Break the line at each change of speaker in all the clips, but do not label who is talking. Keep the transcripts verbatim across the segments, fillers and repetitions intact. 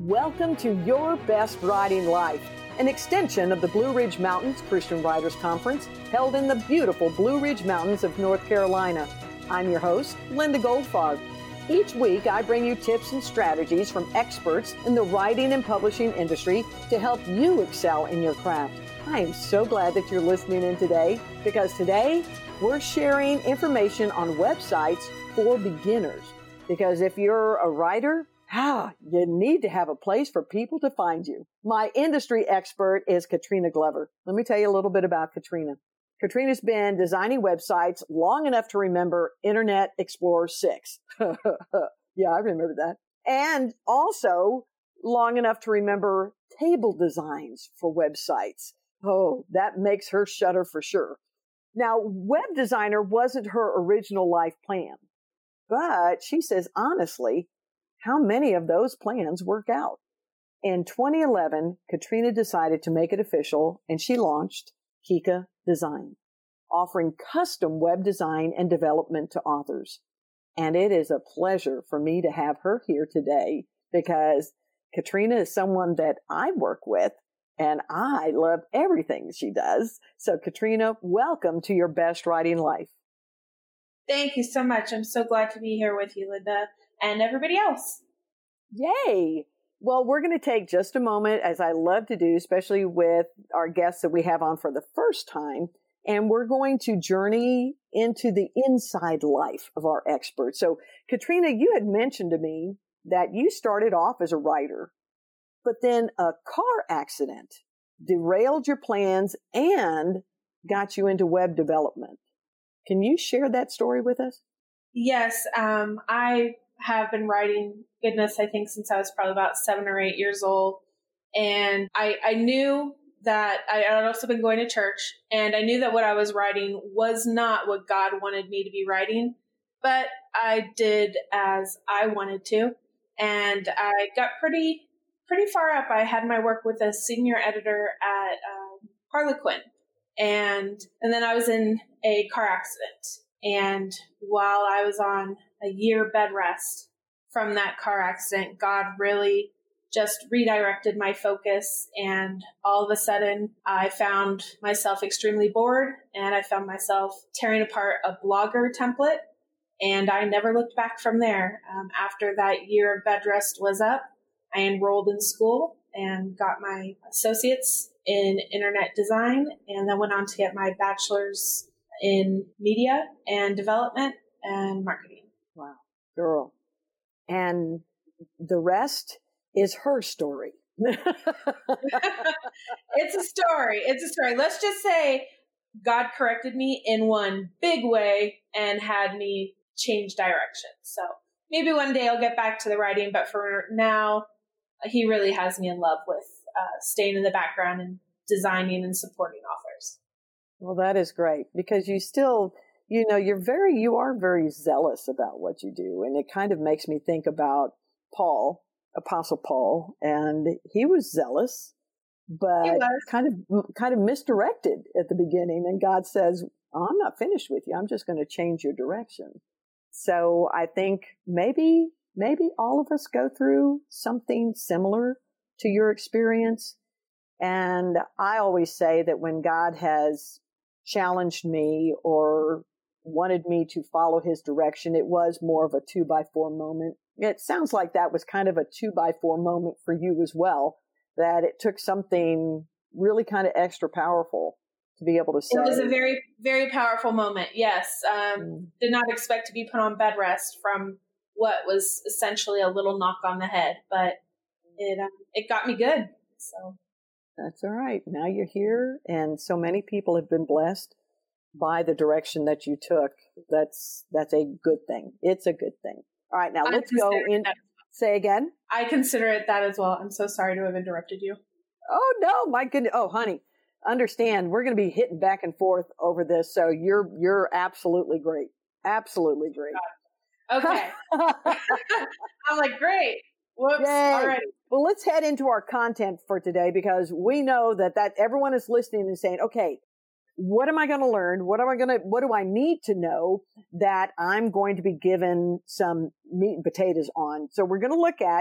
Welcome to Your Best Writing Life, an extension of the Blue Ridge Mountains Christian Writers Conference held in the beautiful Blue Ridge Mountains of North Carolina. I'm your host, Linda Goldfarb. Each week, I bring you tips and strategies from experts in the writing and publishing industry to help you excel in your craft. I am so glad that you're listening in today, because today we're sharing information on websites for beginners. Because if you're a writer, ah, you need to have a place for people to find you. My industry expert is Katrina Glover. Let me tell you a little bit about Katrina. Katrina's been designing websites long enough to remember Internet Explorer six. Yeah, I remember that. And also long enough to remember table designs for websites. Oh, that makes her shudder for sure. Now, web designer wasn't her original life plan, but she says, honestly, how many of those plans work out? In twenty eleven, Katrina decided to make it official, and she launched Kika Design, offering custom web design and development to authors. And it is a pleasure for me to have her here today, because Katrina is someone that I work with, and I love everything she does. So Katrina, welcome to Your Best Writing Life.
Thank you so much. I'm so glad to be here with you, Linda, and everybody else.
Yay! Well, we're going to take just a moment, as I love to do, especially with our guests that we have on for the first time, and we're going to journey into the inside life of our experts. So, Katrina, you had mentioned to me that you started off as a writer, but then a car accident derailed your plans and got you into web development. Can you share that story with us?
Yes, um, I have been writing, goodness, I think since I was probably about seven or eight years old. And I, I knew that I had also been going to church, and I knew that what I was writing was not what God wanted me to be writing, but I did as I wanted to. And I got pretty, pretty far up. I had my work with a senior editor at um, Harlequin. And, and then I was in a car accident. And while I was on a year bed rest from that car accident, God really just redirected my focus. And all of a sudden, I found myself extremely bored, and I found myself tearing apart a Blogger template. And I never looked back from there. Um, after that year of bed rest was up, I enrolled in school and got my associates in internet design, and then went on to get my bachelor's in media and development and marketing.
Wow, girl. And the rest is her story.
It's a story. It's a story. Let's just say God corrected me in one big way and had me change direction. So maybe one day I'll get back to the writing, but for now, he really has me in love with uh, staying in the background and designing and supporting authors.
Well, that is great, because you still, you know, you're very, you are very zealous about what you do. And it kind of makes me think about Paul, Apostle Paul, and he was zealous, but was. kind of, kind of misdirected at the beginning. And God says, oh, I'm not finished with you. I'm just going to change your direction. So I think maybe, maybe all of us go through something similar to your experience. And I always say that when God has challenged me or wanted me to follow his direction, it was more of a two by four moment. It sounds like that was kind of a two by four moment for you as well, that it took something really kind of extra powerful to be able to say.
It was a very, very powerful moment. Yes. Um, mm. Did not expect to be put on bed rest from what was essentially a little knock on the head, but it, um, it got me good. So.
That's all right. Now you're here, and so many people have been blessed by the direction that you took. That's that's a good thing. It's a good thing. All right, now I let's go in. That. Say again.
I consider it that as well. I'm so sorry to have interrupted you.
Oh no, my goodness. Oh, honey, understand, we're going to be hitting back and forth over this, so you're you're absolutely great. Absolutely great.
Okay. I'm like, great. Whoops. Alrighty.
Well, let's head into our content for today, because we know that, that everyone is listening and saying, okay, what am I going to learn? What am I going to, what do I need to know that I'm going to be given some meat and potatoes on? So we're going to look at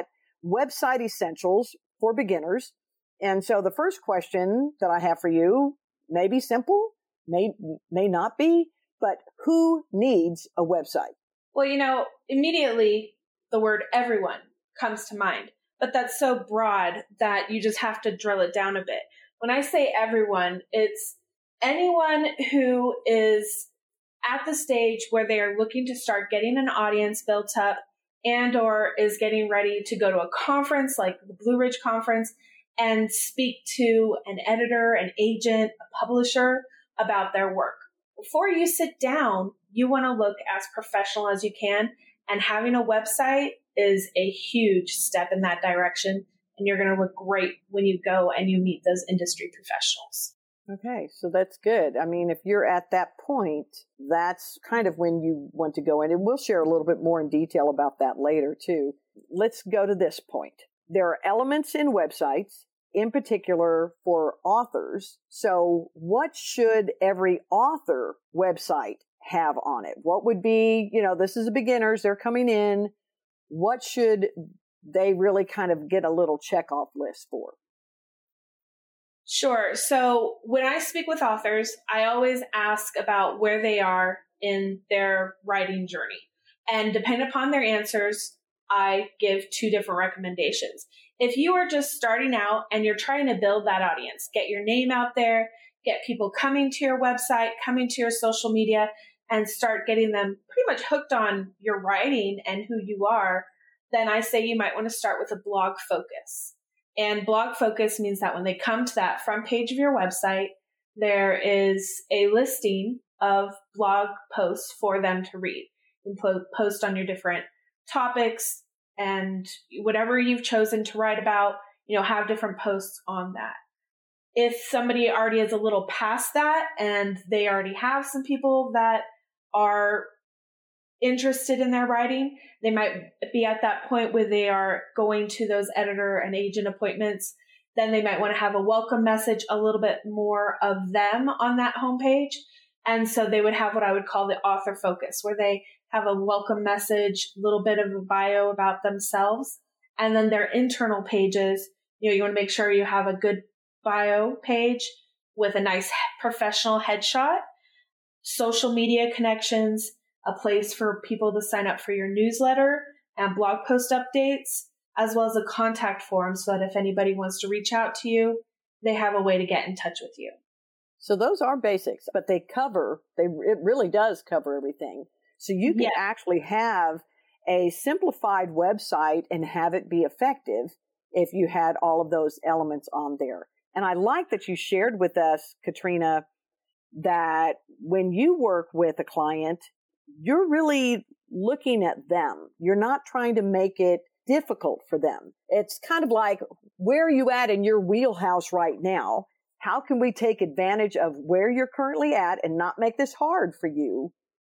website essentials for beginners. And so the first question that I have for you may be simple, may, may not be, but who needs a website?
Well, you know, immediately the word everyone comes to mind, but that's so broad that you just have to drill it down a bit. When I say everyone, it's anyone who is at the stage where they are looking to start getting an audience built up and or is getting ready to go to a conference like the Blue Ridge Conference and speak to an editor, an agent, a publisher about their work. Before you sit down, you want to look as professional as you can, and having a website is a huge step in that direction, and you're going to look great when you go and you meet those industry professionals.
Okay, so that's good. I mean, if you're at that point, that's kind of when you want to go in, and we'll share a little bit more in detail about that later too. Let's go to this point. There are elements in websites, in particular for authors. So what should every author website have on it? What would be, you know, this is a beginners, they're coming in. What should they really kind of get a little checkoff list for?
Sure. So when I speak with authors, I always ask about where they are in their writing journey. And depending upon their answers, I give two different recommendations. If you are just starting out and you're trying to build that audience, get your name out there, get people coming to your website, coming to your social media, and start getting them pretty much hooked on your writing and who you are, then I say you might want to start with a blog focus. And blog focus means that when they come to that front page of your website, there is a listing of blog posts for them to read. You can post on your different topics and whatever you've chosen to write about, you know, have different posts on that. If somebody already is a little past that and they already have some people that are interested in their writing, they might be at that point where they are going to those editor and agent appointments. Then they might want to have a welcome message, a little bit more of them on that homepage. And so they would have what I would call the author focus, where they have a welcome message, a little bit of a bio about themselves. And then their internal pages, you know, you want to make sure you have a good bio page with a nice professional headshot, social media connections, a place for people to sign up for your newsletter and blog post updates, as well as a contact form so that if anybody wants to reach out to you, they have a way to get in touch with you.
So those are basics, but they cover, they it really does cover everything. So you can yeah. actually have a simplified website and have it be effective if you had all of those elements on there. And I like that you shared with us, Katrina, that when you work with a client, you're really looking at them. You're not trying to make it difficult for them. It's kind of like, where are you at in your wheelhouse right now? How can we take advantage of where you're currently at and not make this hard for you,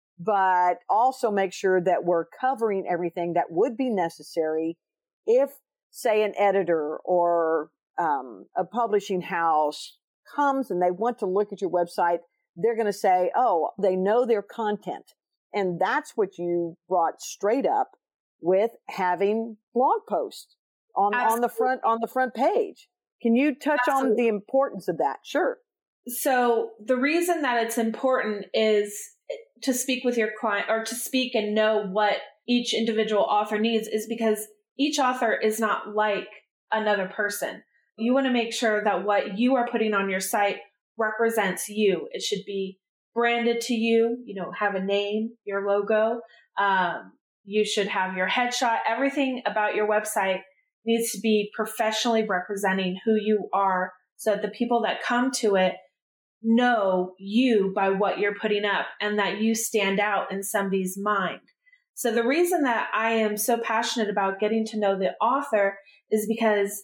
but also make sure that we're covering everything that would be necessary if, say, an editor or um, a publishing house comes and they want to look at your website. They're going to say, oh, they know their content. And that's what you brought straight up with having blog posts on, on the front, on the front page. Can you touch Absolutely. on the importance of that? Sure.
So the reason that it's important is to speak with your client, or to speak and know what each individual author needs, is because each author is not like another person. You want to make sure that what you are putting on your site represents you. It should be branded to you, you know, have a name, your logo. Um, you should have your headshot. Everything about your website needs to be professionally representing who you are, so that the people that come to it know you by what you're putting up and that you stand out in somebody's mind. So the reason that I am so passionate about getting to know the author is because,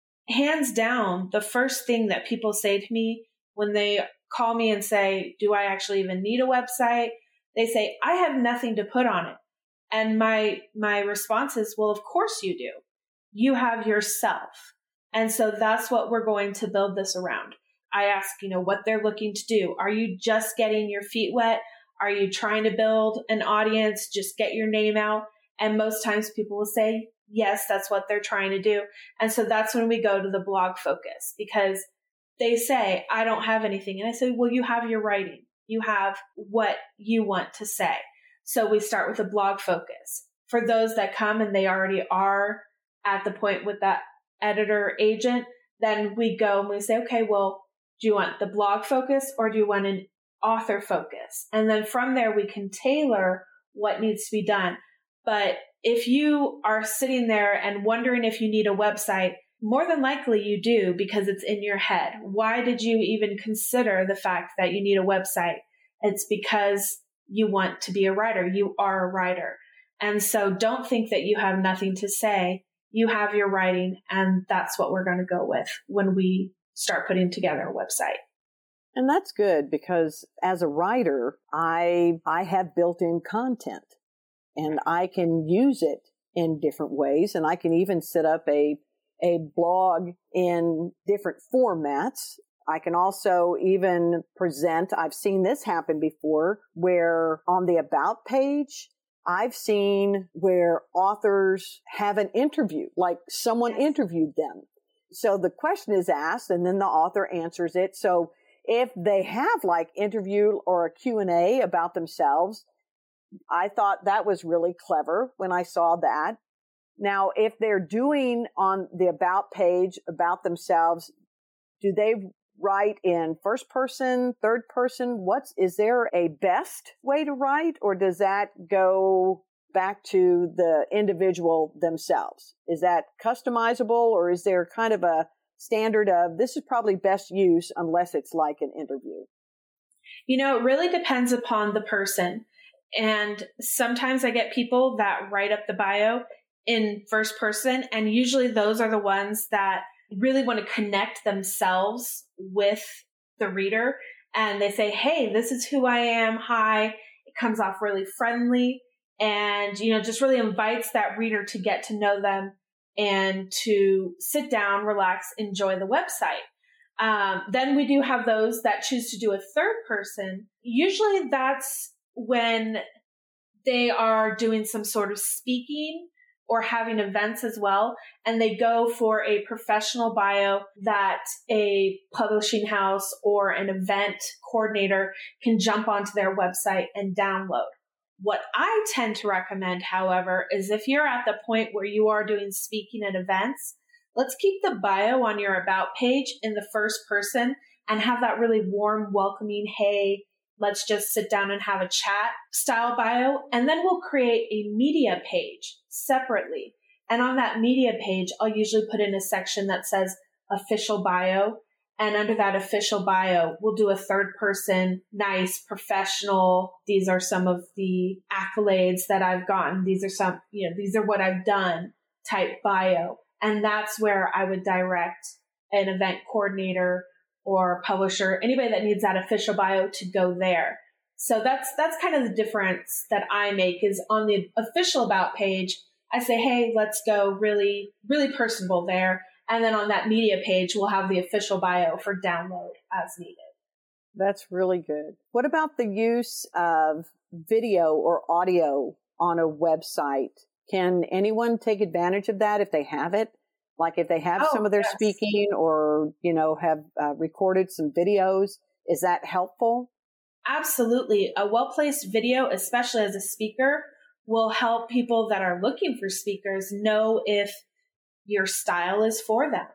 hands down, the first thing that people say to me when they call me and say, do I actually even need a website? They say, I have nothing to put on it. And my, my response is, well, of course you do. You have yourself. And so that's what we're going to build this around. I ask, you know, what they're looking to do. Are you just getting your feet wet? Are you trying to build an audience? Just get your name out. And most times people will say yes, that's what they're trying to do. And so that's when we go to the blog focus, because they say, I don't have anything. And I say, well, you have your writing. You have what you want to say. So we start with a blog focus. For those that come and they already are at the point with that editor agent, then we go and we say, okay, well, do you want the blog focus or do you want an author focus? And then from there, we can tailor what needs to be done. But if you are sitting there and wondering if you need a website, more than likely you do, because it's in your head. Why did you even consider the fact that you need a website? It's because you want to be a writer. You are a writer. And so don't think that you have nothing to say. You have your writing, and that's what we're going to go with when we start putting together a website.
And that's good, because as a writer, I I have built-in content, and I can use it in different ways, and I can even set up a a blog in different formats. I can also even present, I've seen this happen before, where on the About page, I've seen where authors have an interview, like someone interviewed them. So the question is asked and then the author answers it. So if they have like interview or a Q and A about themselves, I thought that was really clever when I saw that. Now, if they're doing on the About page about themselves, do they write in first person, third person? What's, is there a best way to write, or does that go back to the individual themselves? Is that customizable, or is there kind of a standard of this is probably best use unless it's like an interview?
You know, it really depends upon the person. And sometimes I get people that write up the bio in first person, and usually those are the ones that really want to connect themselves with the reader. And they say, hey, this is who I am. Hi. It comes off really friendly and, you know, just really invites that reader to get to know them and to sit down, relax, enjoy the website. Um, then we do have those that choose to do a third person. Usually that's when they are doing some sort of speaking or having events as well, and they go for a professional bio that a publishing house or an event coordinator can jump onto their website and download. What I tend to recommend, however, is if you're at the point where you are doing speaking and events, let's keep the bio on your About page in the first person and have that really warm, welcoming, hey, let's just sit down and have a chat style bio. And then we'll create a media page separately. And on that media page, I'll usually put in a section that says official bio. And under that official bio, we'll do a third person, nice, professional. These are some of the accolades that I've gotten. These are some, you know, these are what I've done type bio. And that's where I would direct an event coordinator or publisher, anybody that needs that official bio to go there. So that's that's kind of the difference that I make is on the official About page, I say, hey, let's go really, really personable there. And then on that media page, we'll have the official bio for download as needed.
That's really good. What about the use of video or audio on a website? Can anyone take advantage of that if they have it? Like if they have
oh,
some of their
yes.
speaking or, you know, have uh, recorded some videos, is that helpful?
Absolutely. A well-placed video, especially as a speaker, will help people that are looking for speakers know if your style is for them.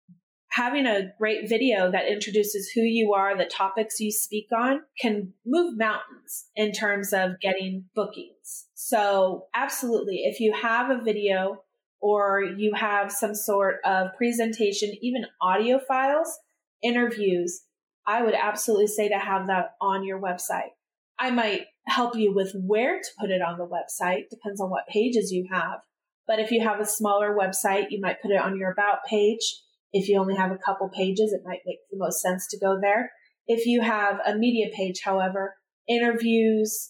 Having a great video that introduces who you are, the topics you speak on, can move mountains in terms of getting bookings. So absolutely, if you have a video or you have some sort of presentation, even audio files, interviews, I would absolutely say to have that on your website. I might help you with where to put it on the website, depends on what pages you have. But if you have a smaller website, you might put it on your About page. If you only have a couple pages, it might make the most sense to go there. If you have a media page, however, interviews,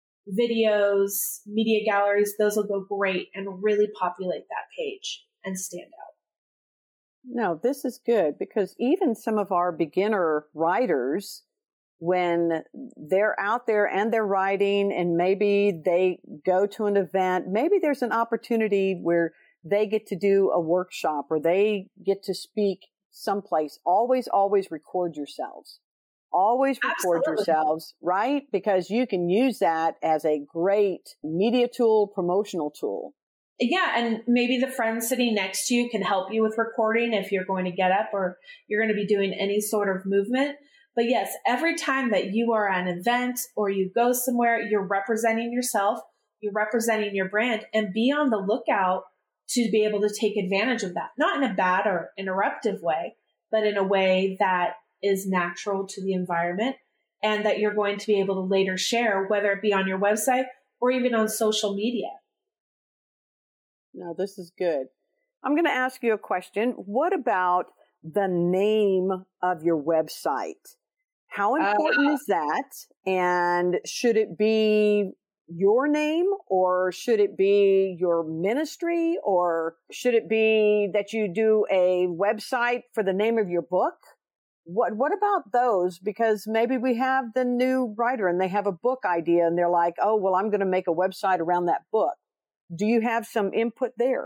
videos, media galleries, those will go great and really populate that page and stand out.
No, this is good because even some of our beginner writers, when they're out there and they're writing and maybe they go to an event, maybe there's an opportunity where they get to do a workshop or they get to speak someplace, always, always record yourselves. Always record
Absolutely.
yourselves, right? Because you can use that as a great media tool, promotional tool.
Yeah, and maybe the friend sitting next to you can help you with recording if you're going to get up or you're going to be doing any sort of movement. But yes, every time that you are at an event or you go somewhere, you're representing yourself, you're representing your brand, and be on the lookout to be able to take advantage of that. Not in a bad or interruptive way, but in a way that is natural to the environment and that you're going to be able to later share, whether it be on your website or even on social media.
No, this is good. I'm going to ask you a question. What about the name of your website? How important uh, is that? And should it be your name, or should it be your ministry, or should it be that you do a website for the name of your book? What what about those? Because maybe we have the new writer and they have a book idea and they're like, oh, well, I'm going to make a website around that book. Do you have some input there?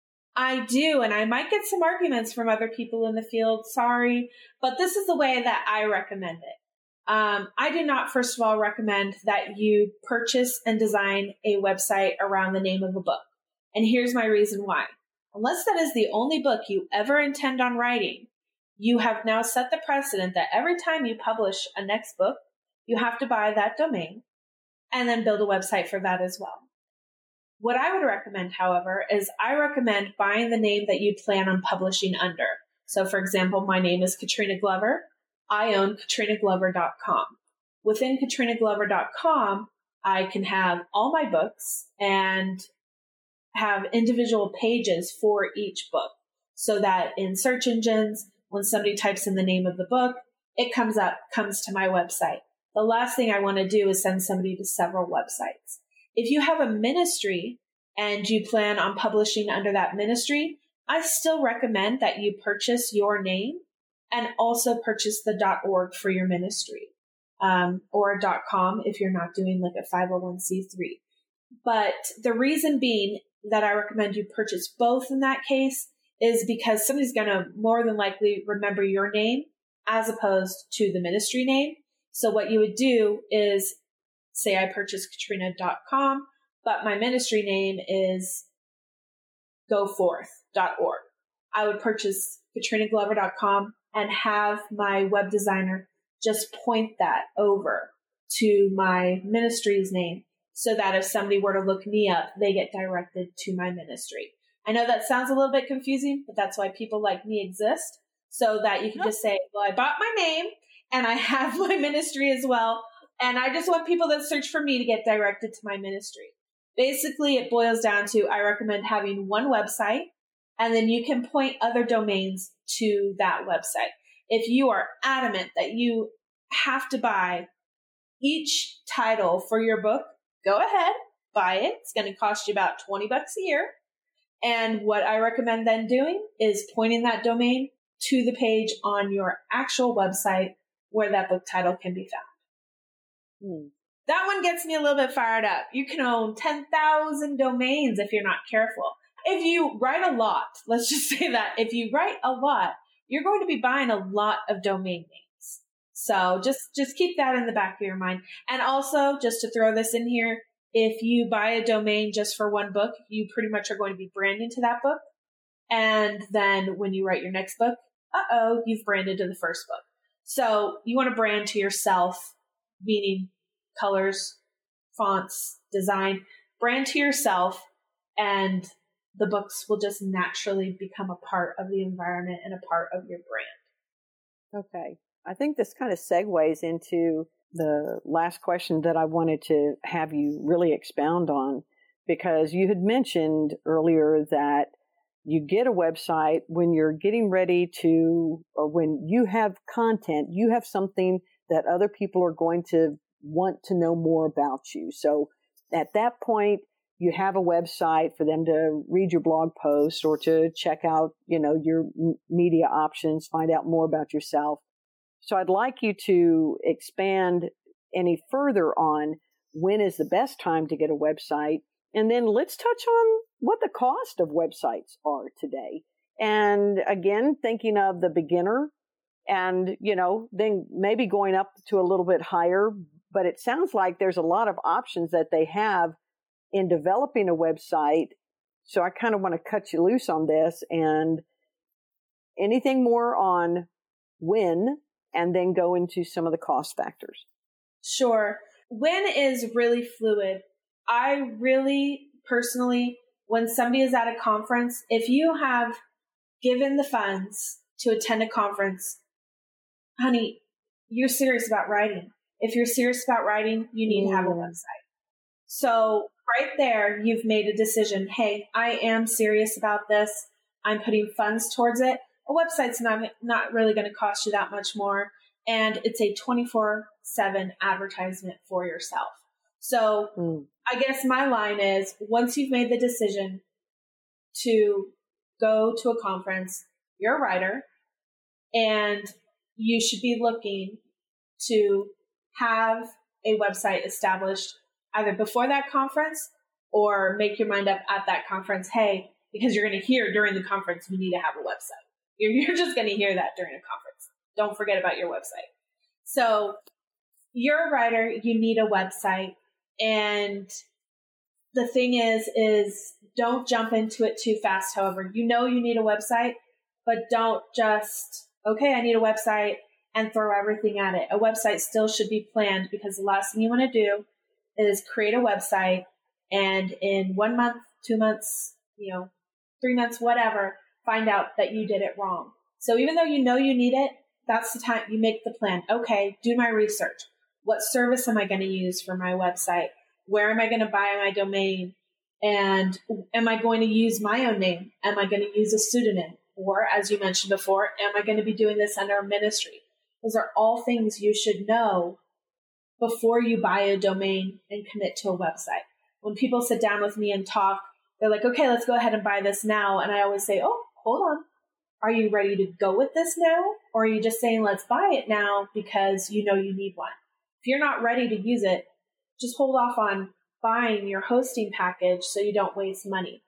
I do, and I might get some arguments from other people in the field. Sorry, but this is the way that I recommend it. Um, I do not, first of all, recommend that you purchase and design a website around the name of a book. And here's my reason why. Unless that is the only book you ever intend on writing, you have now set the precedent that every time you publish a next book, you have to buy that domain and then build a website for that as well. What I would recommend, however, is I recommend buying the name that you plan on publishing under. So, for example, my name is Katrina Glover. I own Katrina Glover dot com. Within Katrina Glover dot com, I can have all my books and have individual pages for each book so that in search engines, when somebody types in the name of the book, it comes up, comes to my website. The last thing I want to do is send somebody to several websites. If you have a ministry and you plan on publishing under that ministry, I still recommend that you purchase your name and also purchase the .org for your ministry, um, or a .com if you're not doing like a five oh one c three. But the reason being that I recommend you purchase both in that case is because somebody's going to more than likely remember your name as opposed to the ministry name. So what you would do is say I purchased Katrina dot com, but my ministry name is go forth dot org. I would purchase Katrina Glover dot com and have my web designer just point that over to my ministry's name so that if somebody were to look me up, they get directed to my ministry. I know that sounds a little bit confusing, but that's why people like me exist, so that you can just say, well, I bought my name and I have my ministry as well. And I just want people that search for me to get directed to my ministry. Basically, it boils down to, I recommend having one website, and then you can point other domains to that website. If you are adamant that you have to buy each title for your book, go ahead, buy it. It's going to cost you about twenty bucks a year. And what I recommend then doing is pointing that domain to the page on your actual website where that book title can be found. Hmm. That one gets me a little bit fired up. You can own ten thousand domains if you're not careful. If you write a lot, let's just say that, if you write a lot, you're going to be buying a lot of domain names. So just, just keep that in the back of your mind. And also, just to throw this in here, if you buy a domain just for one book, you pretty much are going to be branding to that book. And then when you write your next book, uh-oh, you've branded to the first book. So you want to brand to yourself, meaning colors, fonts, design, brand to yourself, and the books will just naturally become a part of the environment and a part of your brand.
Okay. I think this kind of segues into the last question that I wanted to have you really expound on, because you had mentioned earlier that you get a website when you're getting ready to, or when you have content, you have something that other people are going to want to know more about you. So at that point, you have a website for them to read your blog post or to check out, you know, your media options, find out more about yourself. So I'd like you to expand any further on when is the best time to get a website And then let's touch on what the cost of websites are today. And again, thinking of the beginner and, you know, then maybe going up to a little bit higher. But it sounds like there's a lot of options that they have in developing a website. So I kind of want to cut you loose on this, and anything more on when, and then go into some of the cost factors.
Sure. When is really fluid. I really personally, when somebody is at a conference, if you have given the funds to attend a conference, honey, you're serious about writing. If you're serious about writing, you need mm. to have a website. So right there, you've made a decision. Hey, I am serious about this. I'm putting funds towards it. A website's not, not really going to cost you that much more. And it's a twenty-four seven advertisement for yourself. So mm. I guess my line is, once you've made the decision to go to a conference, you're a writer, and you should be looking to have a website established either before that conference or make your mind up at that conference. Hey, because you're going to hear during the conference, you need to have a website. You're, you're just going to hear that during a conference. Don't forget about your website. So you're a writer, you need a website. And the thing is, is don't jump into it too fast. However, you know you need a website, but don't just, okay, I need a website and throw everything at it. A website still should be planned, because the last thing you want to do is create a website and in one month, two months, you know, three months, whatever, find out that you did it wrong. So even though you know you need it, that's the time you make the plan. Okay, do my research. What service am I going to use for my website? Where am I going to buy my domain? And am I going to use my own name? Am I going to use a pseudonym? Or, as you mentioned before, am I going to be doing this under a ministry? Those are all things you should know before you buy a domain and commit to a website. When people sit down with me and talk, they're like, okay, let's go ahead and buy this now. And I always say, oh, hold on. Are you ready to go with this now? Or are you just saying, let's buy it now because you know you need one? If you're not ready to use it, just hold off on buying your hosting package so you don't waste money.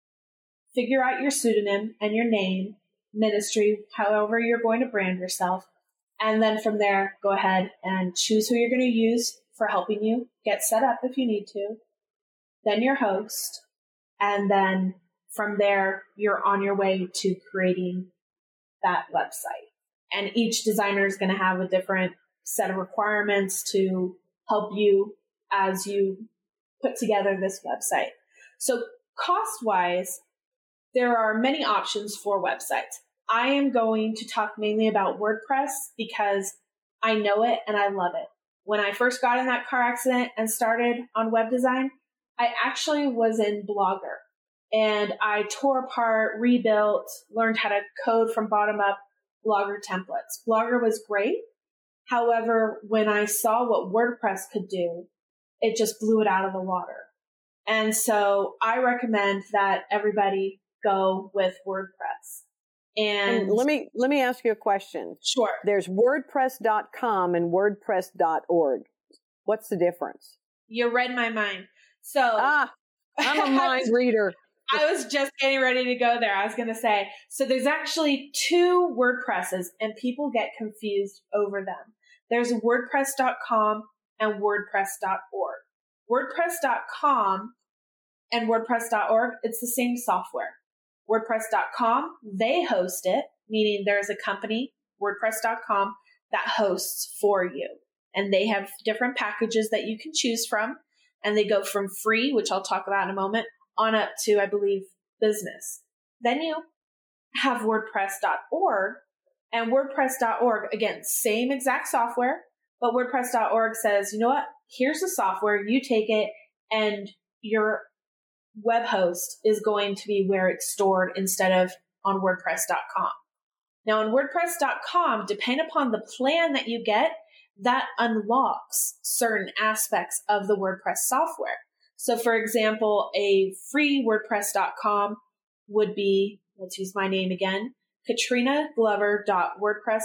Figure out your pseudonym and your name, ministry, however you're going to brand yourself. And then from there, go ahead and choose who you're going to use for helping you get set up if you need to. Then your host. And then from there, you're on your way to creating that website. And each designer is going to have a different set of requirements to help you as you put together this website. So cost-wise, there are many options for websites. I am going to talk mainly about WordPress because I know it and I love it. When I first got in that car accident and started on web design, I actually was in Blogger. And I tore apart, rebuilt, learned how to code from bottom up Blogger templates. Blogger was great. However, when I saw what WordPress could do, it just blew it out of the water. And so I recommend that everybody go with WordPress. And,
and let me let me ask you a question.
Sure.
There's WordPress dot com and WordPress dot org. What's the difference?
You read my mind. So
ah, I'm a mind reader.
I was just getting ready to go there. I was going to say, so there's actually two WordPresses and people get confused over them. There's WordPress dot com and WordPress dot org. WordPress dot com and WordPress dot org, it's the same software. WordPress dot com, they host it, meaning there's a company, WordPress dot com, that hosts for you. And they have different packages that you can choose from. And they go from free, which I'll talk about in a moment, on up to, I believe, business. Then you have WordPress dot org, and WordPress dot org, again, same exact software, but WordPress dot org says, you know what, here's the software, you take it, and your web host is going to be where it's stored instead of on WordPress dot com. Now, on WordPress dot com, depending upon the plan that you get, that unlocks certain aspects of the WordPress software. So for example, a free WordPress dot com would be, let's use my name again, katrina glover dot wordpress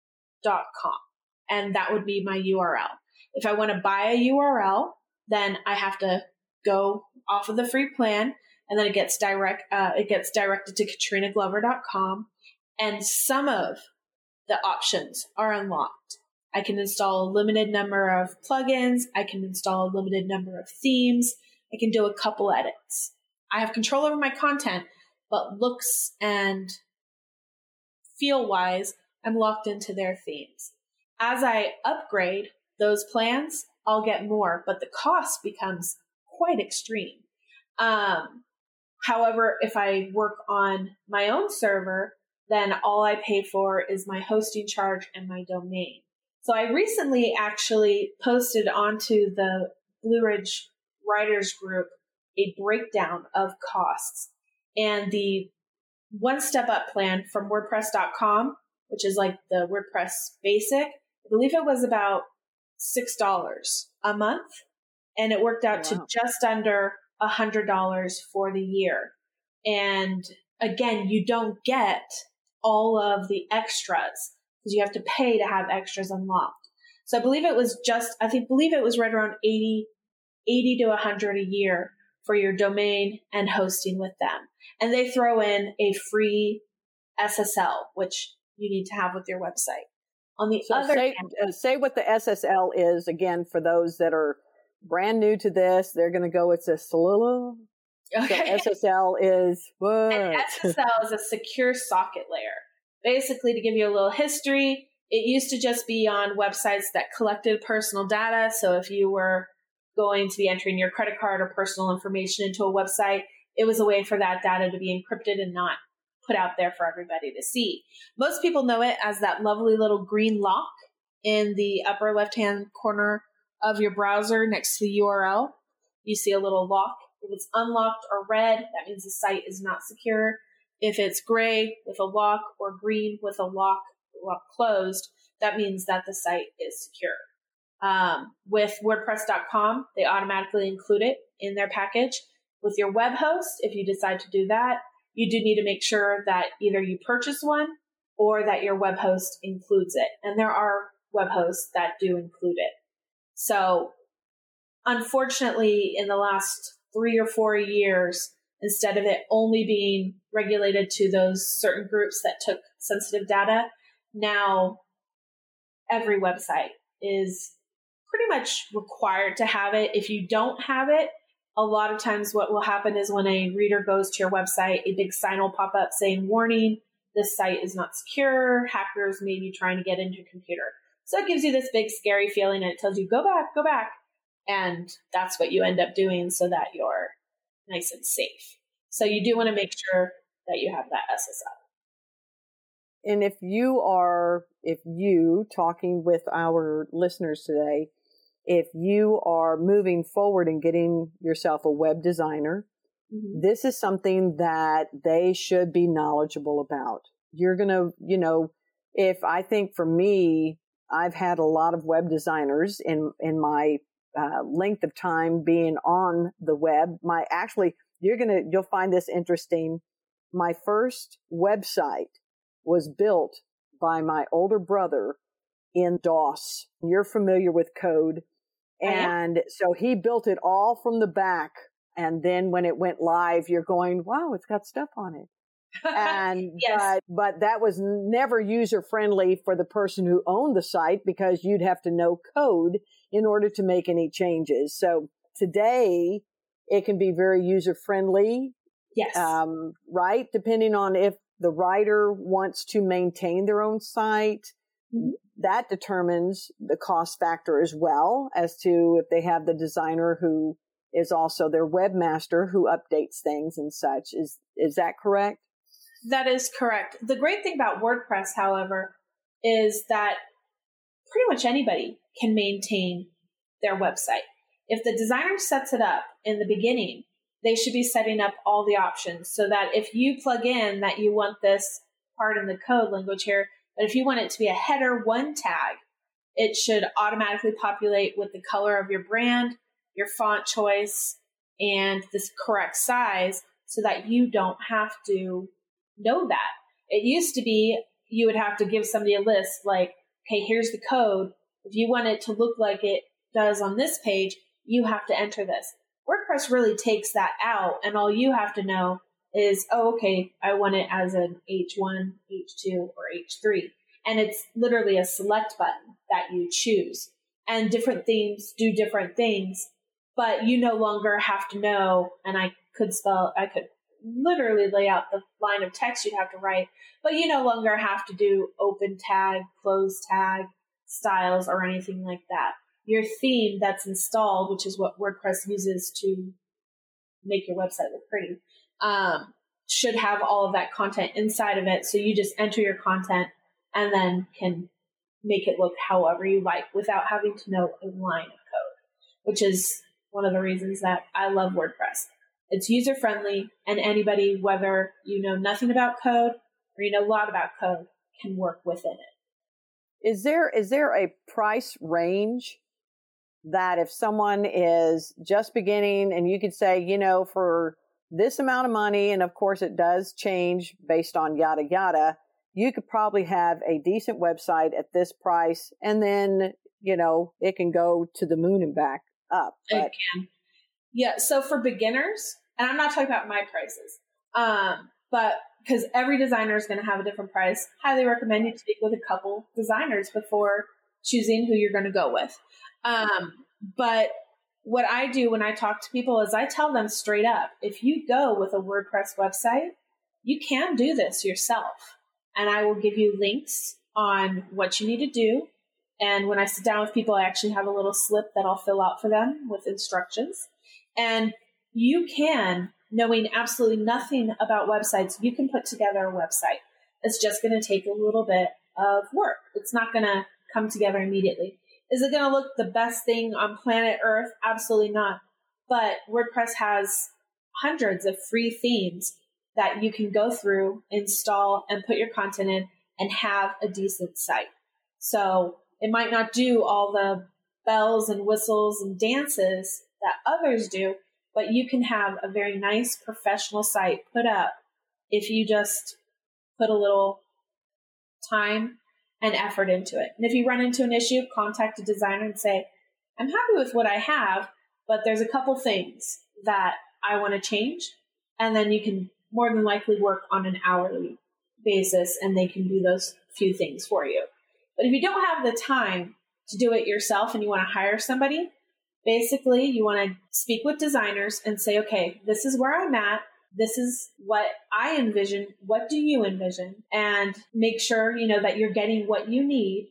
dot com. And that would be my U R L. If I want to buy a U R L, then I have to go off of the free plan, and then it gets direct, uh, it gets directed to katrina glover dot com. And some of the options are unlocked. I can install a limited number of plugins. I can install a limited number of themes. I can do a couple edits. I have control over my content, but looks and feel wise, I'm locked into their themes. As I upgrade those plans, I'll get more, but the cost becomes quite extreme. Um, however, if I work on my own server, then all I pay for is my hosting charge and my domain. So I recently actually posted onto the Blue Ridge Writers Group a breakdown of costs. And the one step up plan from WordPress dot com, which is like the WordPress basic, I believe it was about six dollars a month. And it worked out wow. to just under one hundred dollars for the year. And again, you don't get all of the extras because you have to pay to have extras unlocked. So I believe it was just, I think, believe it was right around eighty, eighty to one hundred a year for your domain and hosting with them. And they throw in a free S S L, which you need to have with your website. On the
so
other
say,
hand,
uh, say what the S S L is again for those that are brand new to this. They're going to go, it's a Solula.
Okay.
So S S L is what?
An S S L is a secure socket layer. Basically, to give you a little history, it used to just be on websites that collected personal data. So if you were going to be entering your credit card or personal information into a website, it was a way for that data to be encrypted and not put out there for everybody to see. Most people know it as that lovely little green lock in the upper left-hand corner of your browser next to the U R L. You see a little lock. If it's unlocked or red, that means the site is not secure. If it's gray with a lock or green with a lock, lock closed, that means that the site is secure. Um, with WordPress dot com, they automatically include it in their package. With your web host, if you decide to do that, you do need to make sure that either you purchase one or that your web host includes it. And there are web hosts that do include it. So unfortunately, in the last three or four years, instead of it only being regulated to those certain groups that took sensitive data, now every website is pretty much required to have it. If you don't have it, a lot of times what will happen is when a reader goes to your website, a big sign will pop up saying, warning, this site is not secure. Hackers may be trying to get into your computer. So it gives you this big scary feeling and it tells you, go back, go back. And that's what you end up doing so that you're nice and safe. So you do want to make sure that you have that S S L.
And if you are, if you talking with our listeners today, if you are moving forward and getting yourself a web designer, mm-hmm. this is something that they should be knowledgeable about. You're going to, you know, if I think for me, I've had a lot of web designers in, in my uh, length of time being on the web. My actually, you're going to, you'll find this interesting. My first website was built by my older brother in DOS. You're familiar with code. And so he built it all from the back. And then when it went live, you're going, wow, it's got stuff on it. And,
yes.
but, but that was never user friendly for the person who owned the site because you'd have to know code in order to make any changes. So today it can be very user friendly.
Yes.
Um, right. Depending on if the writer wants to maintain their own site, mm-hmm. that determines the cost factor as well as to if they have the designer who is also their webmaster who updates things and such. Is, is that correct?
That is correct. The great thing about WordPress, however, is that pretty much anybody can maintain their website. If the designer sets it up in the beginning, they should be setting up all the options so that if you plug in that you want this, pardon the code language here, but if you want it to be a header one tag, it should automatically populate with the color of your brand, your font choice, and this correct size so that you don't have to know that. It used to be you would have to give somebody a list like, okay, here's the code. If you want it to look like it does on this page, you have to enter this. WordPress really takes that out, and all you have to know is, oh, okay, I want it as an H one, H two, or H three. And it's literally a select button that you choose. And different themes do different things, but you no longer have to know, and I could spell, I could literally lay out the line of text you'd have to write, but you no longer have to do open tag, close tag, styles, or anything like that. Your theme that's installed, which is what WordPress uses to make your website look pretty, um, should have all of that content inside of it. So you just enter your content and then can make it look however you like without having to know a line of code, which is one of the reasons that I love WordPress. It's user-friendly, and anybody, whether you know nothing about code or you know a lot about code, can work within it.
Is there is there a price range that if someone is just beginning and you could say, you know, for this amount of money, and of course it does change based on yada yada, you could probably have a decent website at this price, and then, you know, it can go to the moon and back up. But
it can. Yeah. So for beginners, and I'm not talking about my prices, um, but because every designer is going to have a different price, highly recommend you speak with a couple designers before choosing who you're going to go with. Um, but what I do when I talk to people is I tell them straight up, if you go with a WordPress website, you can do this yourself. And I will give you links on what you need to do. And when I sit down with people, I actually have a little slip that I'll fill out for them with instructions. And you can, knowing absolutely nothing about websites, you can put together a website. It's just going to take a little bit of work. It's not going to come together immediately. Is it going to look the best thing on planet Earth? Absolutely not. But WordPress has hundreds of free themes that you can go through, install, and put your content in and have a decent site. So it might not do all the bells and whistles and dances that others do, but you can have a very nice professional site put up if you just put a little time and effort into it. And if you run into an issue, contact a designer and say, I'm happy with what I have, but there's a couple things that I want to change. And then you can more than likely work on an hourly basis, and they can do those few things for you. But if you don't have the time to do it yourself and you want to hire somebody, basically you want to speak with designers and say, okay, this is where I'm at. This is what I envision. What do you envision? And make sure, you know, that you're getting what you need.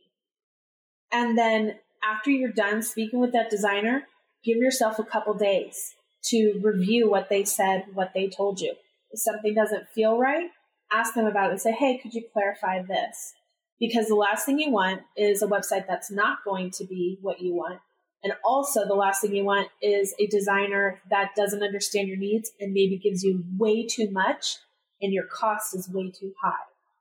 And then after you're done speaking with that designer, give yourself a couple days to review what they said, what they told you. If something doesn't feel right, ask them about it and say, hey, could you clarify this? Because the last thing you want is a website that's not going to be what you want. And also the last thing you want is a designer that doesn't understand your needs and maybe gives you way too much and your cost is way too high.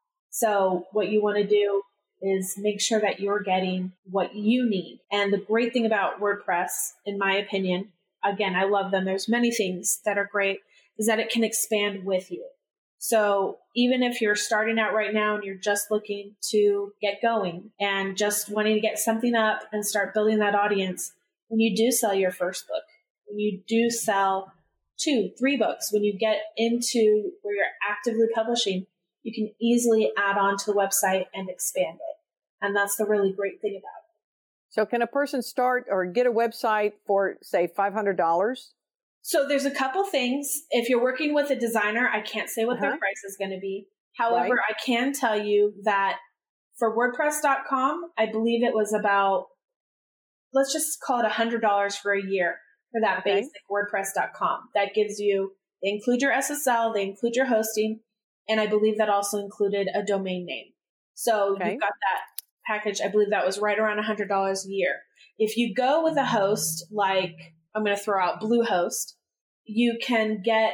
So what you want to do is make sure that you're getting what you need. And the great thing about WordPress, in my opinion, again, I love them. There's many things that are great, is that it can expand with you. So even if you're starting out right now and you're just looking to get going and just wanting to get something up and start building that audience, when you do sell your first book, when you do sell two, three books, when you get into where you're actively publishing, you can easily add on to the website and expand it. And that's the really great thing about it.
So can a person start or get a website for, say, five hundred dollars?
So there's a couple things. If you're working with a designer, I can't say what uh-huh. their price is going to be. However, right. I can tell you that for WordPress dot com, I believe it was about, let's just call it one hundred dollars for a year for that okay. basic WordPress dot com. That gives you, they include your S S L, they include your hosting, and I believe that also included a domain name. So okay. you've got that package. I believe that was right around one hundred dollars a year. If you go with a host like, I'm going to throw out Bluehost, you can get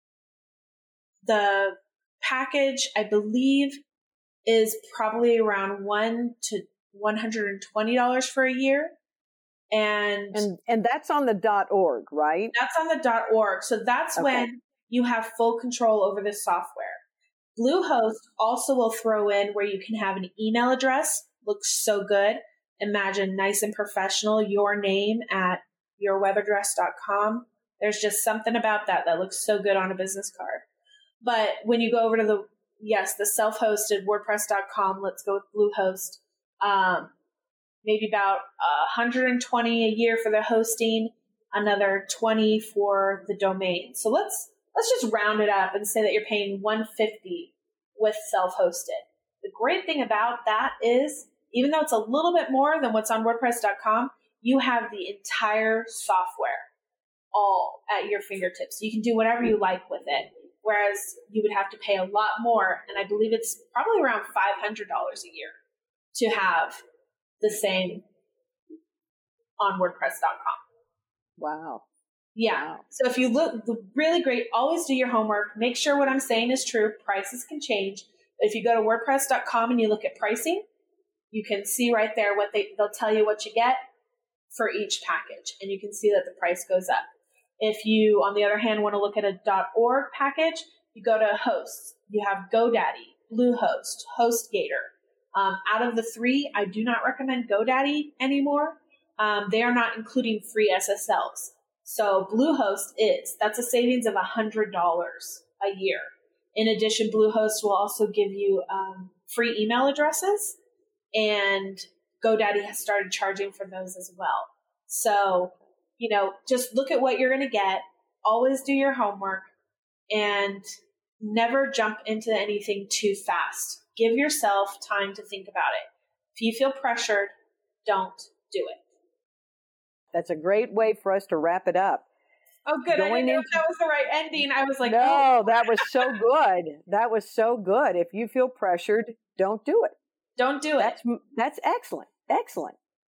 the package, I believe, is probably around one to one hundred twenty dollars for a year. And,
and and that's on the .org, right?
That's on the .org. So that's okay. when you have full control over the software. Bluehost also will throw in where you can have an email address. Looks so good. Imagine nice and professional, your name at your web address dot com. There's just something about that that looks so good on a business card. But when you go over to the, yes, the self-hosted WordPress dot com, let's go with Bluehost, um, maybe about one hundred twenty a year for the hosting, another twenty for the domain. So let's let's just round it up and say that you're paying one hundred fifty with self-hosted. The great thing about that is, even though it's a little bit more than what's on WordPress dot com, you have the entire software all at your fingertips. You can do whatever you like with it, whereas you would have to pay a lot more, and I believe it's probably around five hundred dollars a year to have the same on WordPress dot com.
Wow.
Yeah.
Wow.
So if you look really great, always do your homework. Make sure what I'm saying is true. Prices can change. If you go to WordPress dot com and you look at pricing, you can see right there what they, they'll tell you what you get for each package. And you can see that the price goes up. If you, on the other hand, want to look at a .org package, you go to hosts. You have GoDaddy, Bluehost, HostGator. Um, out of the three, I do not recommend GoDaddy anymore. Um, they are not including free S S Ls. So Bluehost is. That's a savings of one hundred dollars a year. In addition, Bluehost will also give you um, free email addresses, and GoDaddy has started charging for those as well. So, you know, just look at what you're going to get. Always do your homework and never jump into anything too fast. Give yourself time to think about it. If you feel pressured, don't do it.
That's a great way for us to wrap it up.
Oh, good.
Going
I didn't know
into-
if that was the right ending. I was like,
no,
oh.
that was so good. That was so good. If you feel pressured, don't do it.
Don't do it.
That's, that's excellent. Excellent.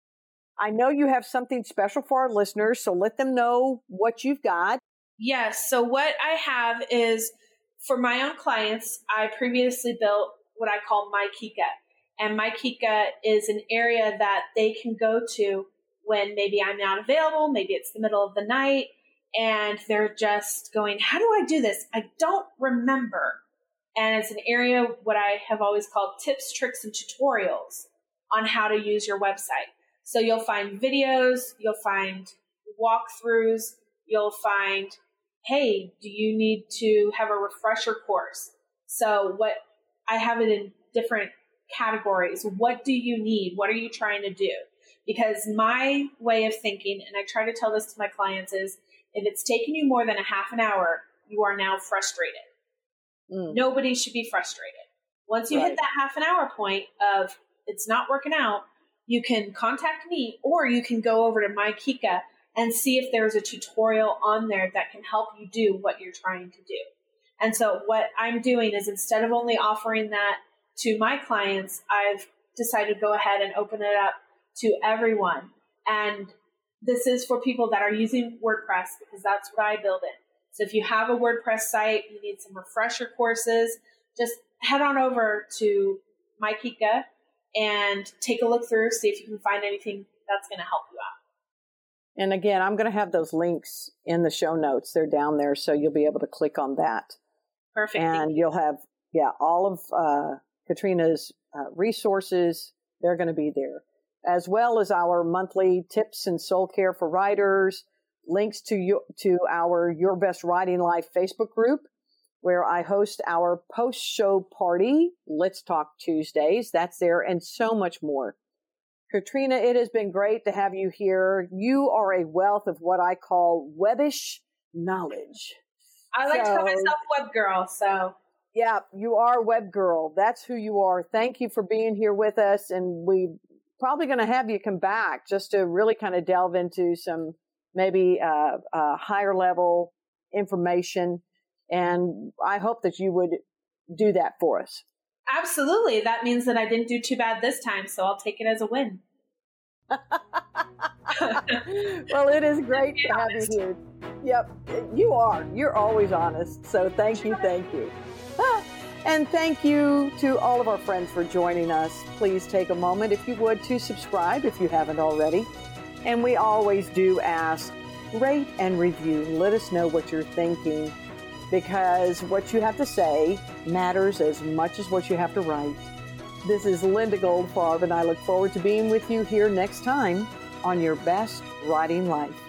I know you have something special for our listeners, so let them know what you've got.
Yes. So what I have is, for my own clients, I previously built what I call My Kika. And My Kika is an area that they can go to when maybe I'm not available, maybe it's the middle of the night, and they're just going, how do I do this? I don't remember. And it's an area, what I have always called tips, tricks, and tutorials on how to use your website. So you'll find videos, you'll find walkthroughs, you'll find, hey, do you need to have a refresher course? So what I have it in different categories. What do you need? What are you trying to do? Because my way of thinking, and I try to tell this to my clients, is if it's taking you more than a half an hour, you are now frustrated. Mm. Nobody should be frustrated. Once you right. hit that half an hour point of it's not working out, you can contact me, or you can go over to My Kika and see if there's a tutorial on there that can help you do what you're trying to do. And so what I'm doing is, instead of only offering that to my clients, I've decided to go ahead and open it up to everyone. And this is for people that are using WordPress, because that's what I build in. So if you have a WordPress site, you need some refresher courses, just head on over to My Kika and take a look through, see if you can find anything that's going to help you out.
And again, I'm going to have those links in the show notes. They're down there, so you'll be able to click on that.
Perfect.
And you'll have, yeah, all of uh, Katrina's uh, resources. They're going to be there, as well as our monthly tips and soul care for writers, links to you, to our Your Best Writing Life Facebook group, where I host our post-show party, Let's Talk Tuesdays. That's there, and so much more. Katrina, it has been great to have you here. You are a wealth of what I call webbish knowledge.
I like
so,
to call myself web girl, so.
Yeah, you are web girl. That's who you are. Thank you for being here with us, and we probably going to have you come back just to really kind of delve into some maybe uh, uh, higher level information. And I hope that you would do that for us.
Absolutely. That means that I didn't do too bad this time, so I'll take it as a win.
Well, it is great to have you here. Yep, you are. You're always honest. So thank you, thank you. And thank you to all of our friends for joining us. Please take a moment, if you would, to subscribe if you haven't already. And we always do ask, rate and review. Let us know what you're thinking, because what you have to say matters as much as what you have to write. This is Linda Goldfarb, and I look forward to being with you here next time on Your Best Writing Life.